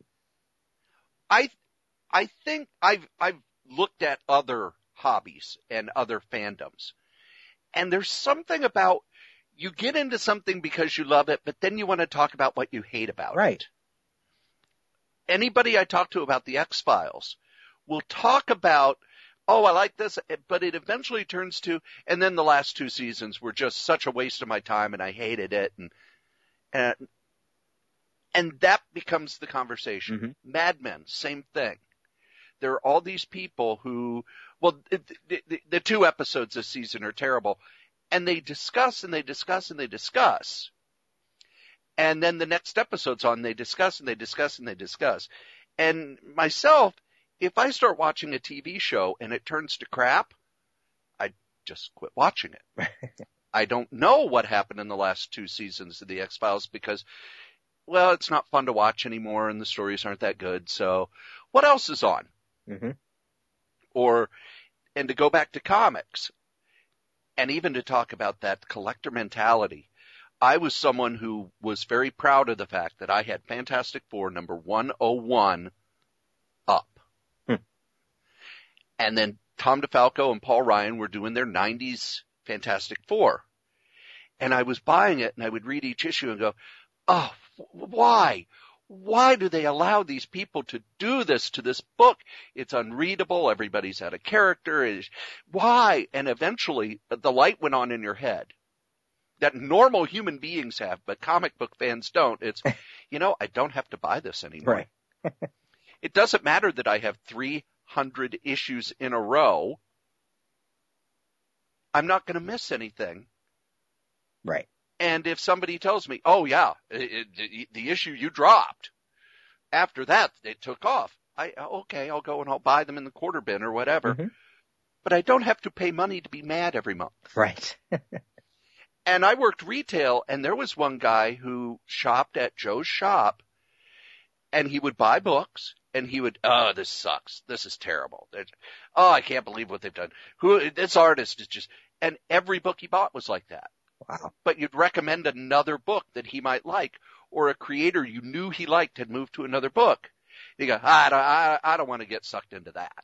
I, I think I've, I've looked at other hobbies and other fandoms, and there's something about you get into something because you love it, but then you want to talk about what you hate about Right. it. Anybody I talk to about the X-Files will talk about, oh, I like this, but it eventually turns to, and then the last two seasons were just such a waste of my time and I hated it. And, and, and that becomes the conversation. Mm-hmm. Mad Men, same thing. There are all these people who, well, the, the, the two episodes this season are terrible, and they discuss and they discuss and they discuss. And then the next episode's on, they discuss and they discuss and they discuss. And myself, if I start watching a T V show and it turns to crap, I just quit watching it. I don't know what happened in the last two seasons of the X-Files because, well, it's not fun to watch anymore and the stories aren't that good. So what else is on? Mm-hmm. Or, and to go back to comics, and even to talk about that collector mentality, I was someone who was very proud of the fact that I had Fantastic Four number one oh one up. Hmm. And then Tom DeFalco and Paul Ryan were doing their nineties Fantastic Four. And I was buying it, and I would read each issue and go, oh, why? Why do they allow these people to do this to this book? It's unreadable. Everybody's out of character. Why? And eventually the light went on in your head that normal human beings have, but comic book fans don't. It's, you know, I don't have to buy this anymore. Right. It doesn't matter that I have three hundred issues in a row. I'm not going to miss anything. Right. And if somebody tells me, oh, yeah, it, it, the issue you dropped, after that, it took off. I okay, I'll go and I'll buy them in the quarter bin or whatever. Mm-hmm. But I don't have to pay money to be mad every month. Right. And I worked retail, and there was one guy who shopped at Joe's shop, and he would buy books, and he would, oh, this sucks. This is terrible. Oh, I can't believe what they've done. Who this artist is just, and every book he bought was like that. Wow. But you'd recommend another book that he might like, or a creator you knew he liked had moved to another book. You go, I don't, I, I don't want to get sucked into that.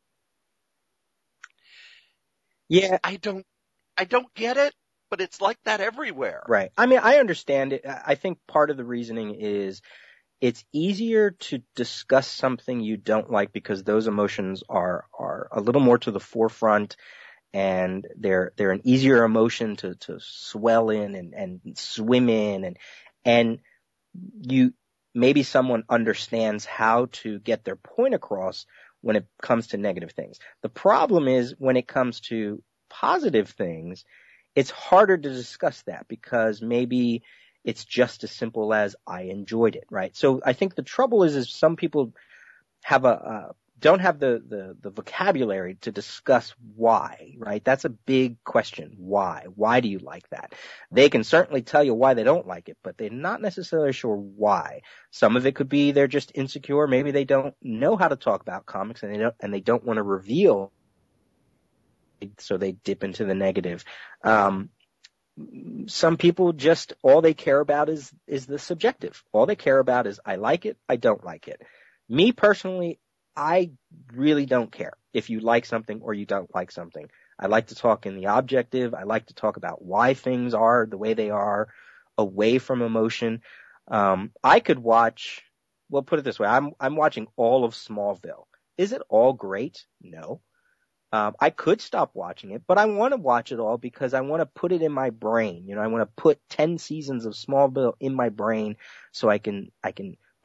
Yeah. I don't, I don't get it, but it's like that everywhere. Right. I mean, I understand it. I think part of the reasoning is it's easier to discuss something you don't like because those emotions are, are a little more to the forefront. And they're, they're an easier emotion to, to swell in and, and swim in and, and you, maybe someone understands how to get their point across when it comes to negative things. The problem is when it comes to positive things, it's harder to discuss that because maybe it's just as simple as I enjoyed it, right? So I think the trouble is, is some people have a, uh, don't have the, the, the vocabulary to discuss why, right? That's a big question. Why? Why do you like that? They can certainly tell you why they don't like it, but they're not necessarily sure why. Some of it could be they're just insecure. Maybe they don't know how to talk about comics and they don't, and they don't want to reveal. So they dip into the negative. Um, some people just, all they care about is, is the subjective. All they care about is I like it, I don't like it. Me personally, I really don't care if you like something or you don't like something. I like to talk in the objective. I like to talk about why things are the way they are, away from emotion. Um, I could watch, well, put it this way. I'm, I'm watching all of Smallville. Is it all great? No. Um, I could stop watching it, but I want to watch it all because I want to put it in my brain. You know, I want to put ten seasons of Smallville in my brain so I can, I can,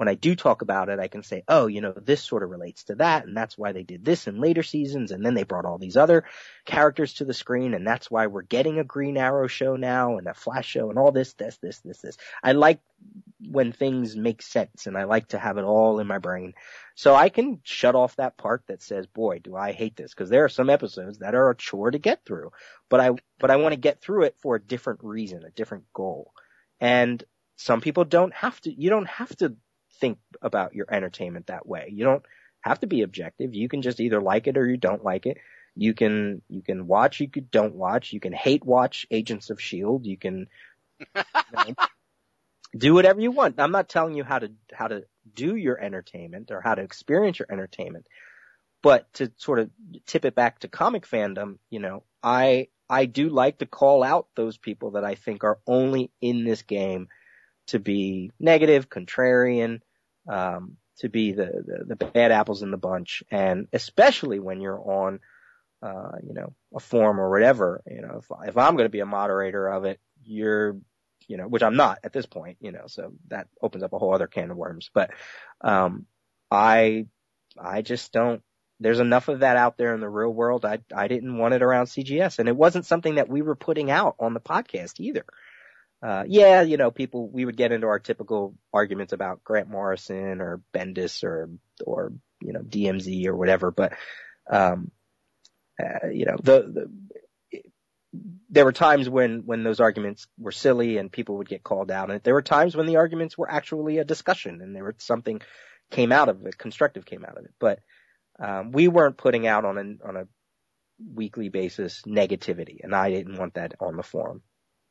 when I do talk about it, I can say, oh, you know, this sort of relates to that, and that's why they did this in later seasons, and then they brought all these other characters to the screen, and that's why we're getting a Green Arrow show now, and a Flash show, and all this, this, this, this, this. I like when things make sense, and I like to have it all in my brain. So I can shut off that part that says, boy, do I hate this, because there are some episodes that are a chore to get through, but I, but I want to get through it for a different reason, a different goal. And some people don't have to, you don't have to think about your entertainment that way. You don't have to be objective. You can just either like it or you don't like it. You can, you can watch, you can don't watch. You can hate watch Agents of S H I E L D. You can you know, do whatever you want. I'm not telling you how to, how to do your entertainment or how to experience your entertainment, but to sort of tip it back to comic fandom, you know, I, I do like to call out those people that I think are only in this game to be negative, contrarian, um, to be the, the, the bad apples in the bunch. And especially when you're on, uh, you know, a forum or whatever, you know, if, if I'm going to be a moderator of it, you're, you know, which I'm not at this point, you know, so that opens up a whole other can of worms. But, um, I, I just don't, there's enough of that out there in the real world. I, I didn't want it around C G S, and it wasn't something that we were putting out on the podcast either. Uh, yeah, you know, people, we would get into our typical arguments about Grant Morrison or Bendis or, or, you know, D M Z or whatever. But, um, uh, you know, the, the, there were times when, when those arguments were silly and people would get called out. And there were times when the arguments were actually a discussion and there was something came out of it, constructive came out of it. But, um, we weren't putting out on a, on a weekly basis negativity, and I didn't want that on the forum.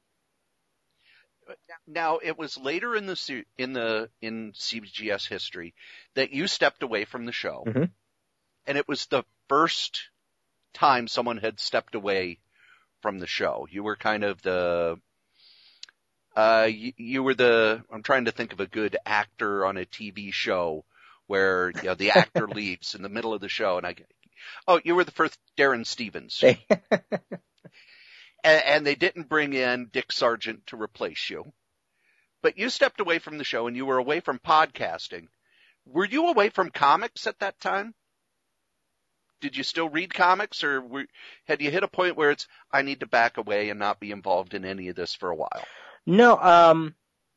Now, it was later in the in the in C G S history that you stepped away from the show, mm-hmm. and it was the first time someone had stepped away from the show. You were kind of the, uh, you, you were the. I'm trying to think of a good actor on a T V show where you know the actor leaves in the middle of the show, and I, oh, you were the first Darren Stevens. And, and they didn't bring in Dick Sargent to replace you. But you stepped away from the show and you were away from podcasting. Were you away from comics at that time? Did you still read comics, or were, had you hit a point where it's, I need to back away and not be involved in any of this for a while? No, um,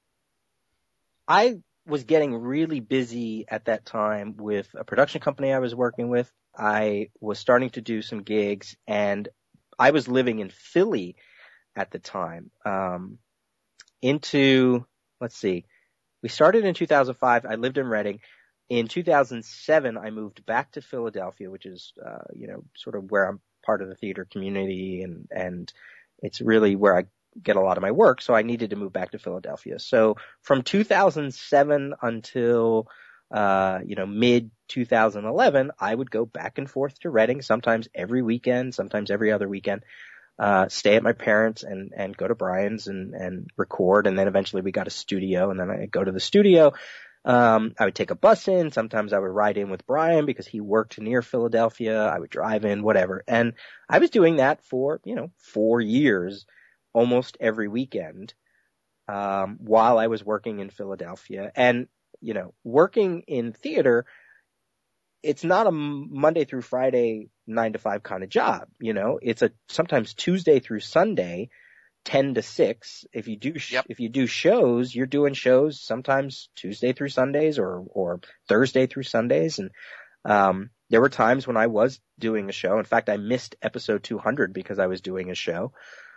I was getting really busy at that time with a production company I was working with. I was starting to do some gigs, and I was living in Philly at the time. Um, into, let's see, we started in two thousand five. I lived in Reading. In two thousand seven, I moved back to Philadelphia, which is, uh, you know, sort of where I'm part of the theater community, and, and it's really where I get a lot of my work. So I needed to move back to Philadelphia. So from two thousand seven until, uh, you know, mid two thousand eleven, I would go back and forth to Reading, sometimes every weekend, sometimes every other weekend, uh, stay at my parents' and, and go to Brian's and, and record. And then eventually we got a studio, and then I'd go to the studio. Um, I would take a bus in. Sometimes I would ride in with Brian because he worked near Philadelphia. I would drive in, whatever. And I was doing that for, you know, four years, almost every weekend, um, while I was working in Philadelphia. And, you know, working in theater, it's not a Monday through Friday, nine to five kind of job. You know, it's a sometimes Tuesday through Sunday, ten to six. If you do, sh- yep. if you do shows, you're doing shows sometimes Tuesday through Sundays or, or Thursday through Sundays. And, um, there were times when I was doing a show. In fact, I missed episode two hundred because I was doing a show.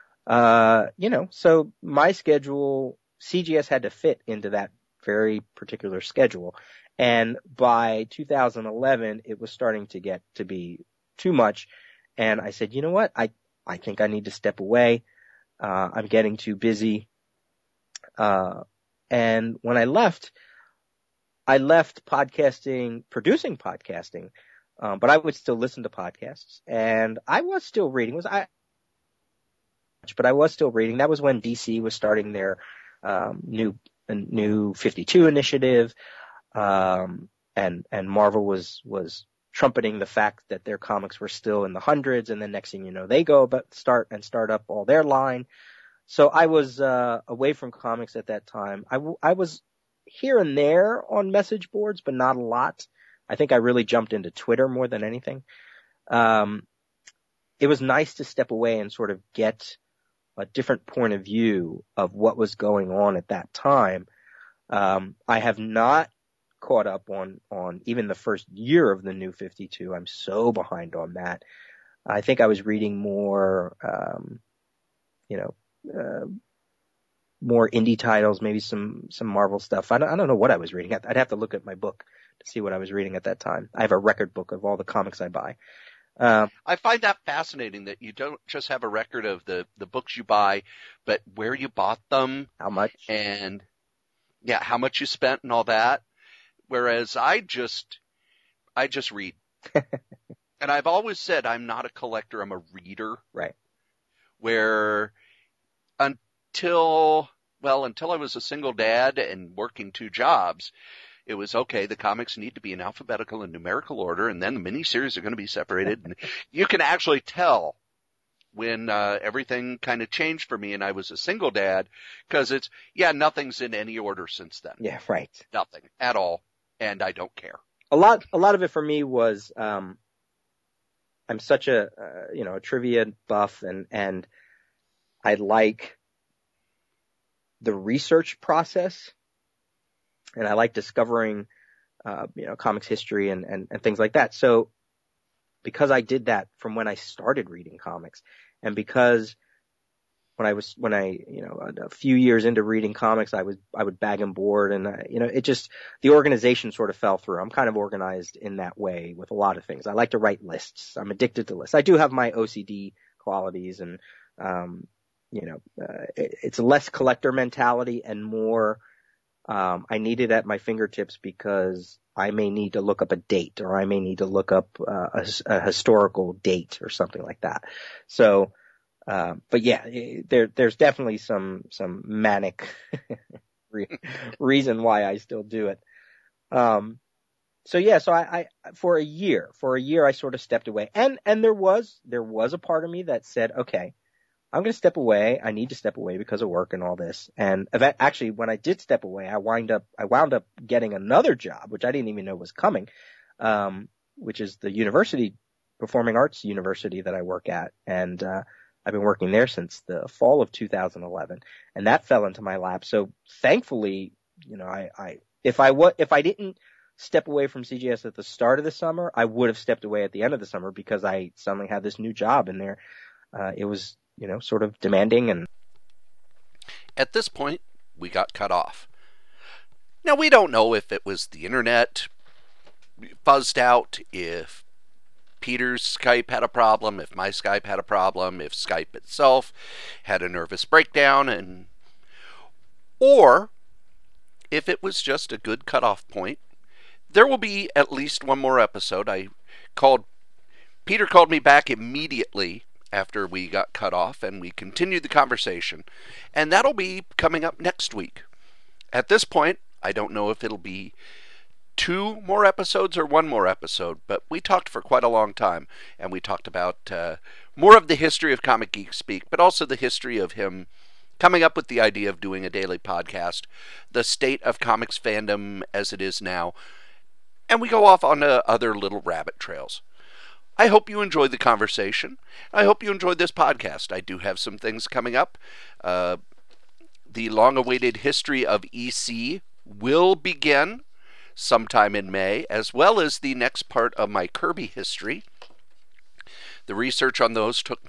Uh, you know, so my schedule, C G S had to fit into that very particular schedule. And by two thousand eleven, it was starting to get to be too much. And I said, you know what? I, I think I need to step away. Uh, I'm getting too busy. Uh, and when I left, I left podcasting, producing podcasting, um, but I would still listen to podcasts, and I was still reading. Was I? But I was still reading. That was when D C was starting their um, new new fifty-two initiative, um, and and Marvel was was trumpeting the fact that their comics were still in the hundreds, and then next thing you know, they go about start and start up all their line. So I was uh, away from comics at that time. I, w- I was here and there on message boards, but not a lot. I think I really jumped into Twitter more than anything. Um, it was nice to step away and sort of get a different point of view of what was going on at that time. Um, I have not caught up on, on even the first year of the New fifty-two. I'm so behind on that. I think I was reading more, um, you know, uh, more indie titles, maybe some, some Marvel stuff. I don't, I don't know what I was reading. I'd have to look at my book to see what I was reading at that time. I have a record book of all the comics I buy. Um, I find that fascinating that you don't just have a record of the, the books you buy, but where you bought them. How much? And yeah, how much you spent and all that. Whereas I just, I just read. And I've always said I'm not a collector, I'm a reader. Right. Where until, well, until I was a single dad and working two jobs, it was okay, the comics need to be in alphabetical and numerical order, and then the miniseries are going to be separated. And you can actually tell when uh, everything kind of changed for me and I was a single dad, because it's, yeah, nothing's in any order since then. Yeah, right. Nothing at all, and I don't care. A lot, a lot of it for me was, um, I'm such a, uh, you know, a trivia buff, and, and I like the research process, and I like discovering, uh, you know, comics history and, and, and things like that. So because I did that from when I started reading comics, and because when I was, when I, you know, a few years into reading comics, I was, I would bag and board, and, I, you know, it just, the organization sort of fell through. I'm kind of organized in that way with a lot of things. I like to write lists. I'm addicted to lists. I do have my O C D qualities, and, um, you know, uh, it, it's less collector mentality and more, um, I need it at my fingertips because I may need to look up a date, or I may need to look up uh, a, a historical date or something like that. So, Uh, but yeah, there, there's definitely some, some manic re- reason why I still do it. Um, so yeah, so I, I, for a year, for a year, I sort of stepped away, and, and there was, there was a part of me that said, okay, I'm going to step away. I need to step away because of work and all this. And actually, when I did step away, I wind up, I wound up getting another job, which I didn't even know was coming, um, which is the university, performing arts university that I work at. And, uh, I've been working there since the fall of two thousand eleven, and that fell into my lap. So thankfully, you know, I, I, if I wa- if I didn't step away from C G S at the start of the summer, I would have stepped away at the end of the summer because I suddenly had this new job in there. Uh, it was, you know, sort of demanding. And at this point, we got cut off. Now, we don't know if it was the internet fuzzed out, if Peter's Skype had a problem, if my Skype had a problem, if Skype itself had a nervous breakdown, and or if it was just a good cutoff point. There will be at least one more episode. I called Peter called me back immediately after we got cut off, and we continued the conversation, and that'll be coming up next week. At this point, I don't know if it'll be two more episodes or one more episode, but we talked for quite a long time, and we talked about uh, more of the history of Comic Geek Speak, but also the history of him coming up with the idea of doing a daily podcast, the state of comics fandom as it is now, and we go off on uh, other little rabbit trails. I hope you enjoyed the conversation. I hope you enjoyed this podcast. I do have some things coming up. Uh, the long-awaited history of E C will begin sometime in May, as well as the next part of my Kirby history. The research on those took...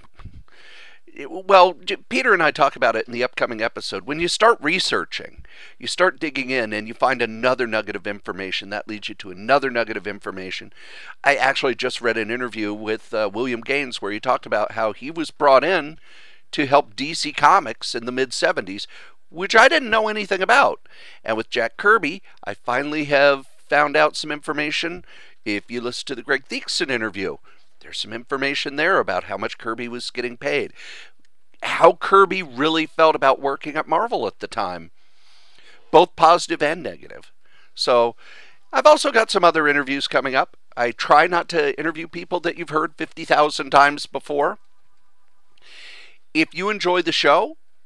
Well, Peter and I talk about it in the upcoming episode. When you start researching, you start digging in, and you find another nugget of information. That leads you to another nugget of information. I actually just read an interview with uh, William Gaines where he talked about how he was brought in to help D C Comics in the mid seventies, which I didn't know anything about. And with Jack Kirby, I finally have found out some information. If you listen to the Greg Theakston interview, there's some information there about how much Kirby was getting paid, how Kirby really felt about working at Marvel at the time, both positive and negative. So I've also got some other interviews coming up. I try not to interview people that you've heard fifty thousand times before. If you enjoy the show,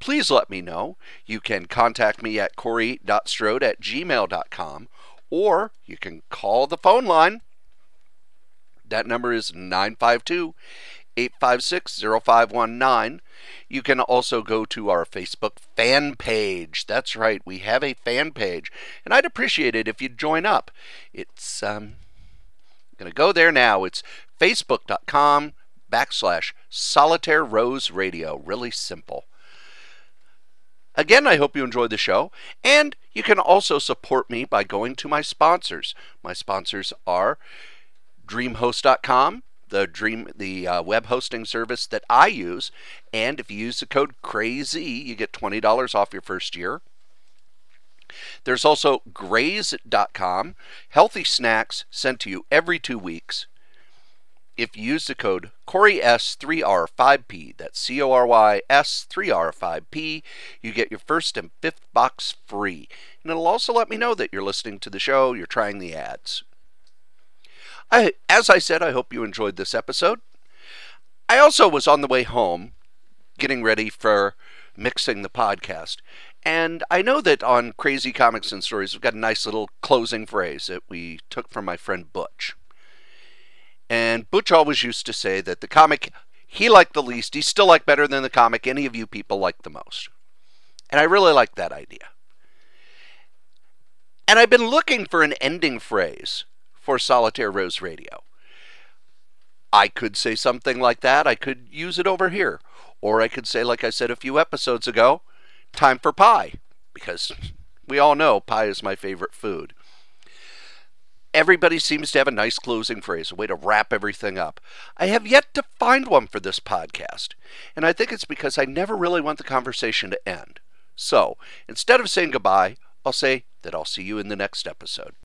please let me know. You can contact me at corey dot strode at gmail dot com, or you can call the phone line. That number is nine five two, eight five six, zero five one nine. You can also go to our Facebook fan page. That's right, we have a fan page, and I'd appreciate it if you'd join up. It's um, going to go there now. It's facebook.com backslash Solitaire Rose Radio. Really simple. Again, I hope you enjoyed the show, and you can also support me by going to my sponsors. My sponsors are dreamhost dot com, the dream the uh, web hosting service that I use, and if you use the code CRAZY, you get twenty dollars off your first year. There's also graze dot com, healthy snacks sent to you every two weeks. If you use the code Corey S three R five P, that's C O R Y S three R five P, you get your first and fifth box free. And it'll also let me know that you're listening to the show, you're trying the ads. I, as I said, I hope you enjoyed this episode. I also was on the way home getting ready for mixing the podcast. And I know that on Crazy Comics and Stories, we've got a nice little closing phrase that we took from my friend Butch. And Butch always used to say that the comic he liked the least, he still liked better than the comic any of you people liked the most. And I really like that idea. And I've been looking for an ending phrase for Solitaire Rose Radio. I could say something like that. I could use it over here. Or I could say, like I said a few episodes ago, time for pie. Because we all know pie is my favorite food. Everybody seems to have a nice closing phrase, a way to wrap everything up. I have yet to find one for this podcast, and I think it's because I never really want the conversation to end. So, instead of saying goodbye, I'll say that I'll see you in the next episode.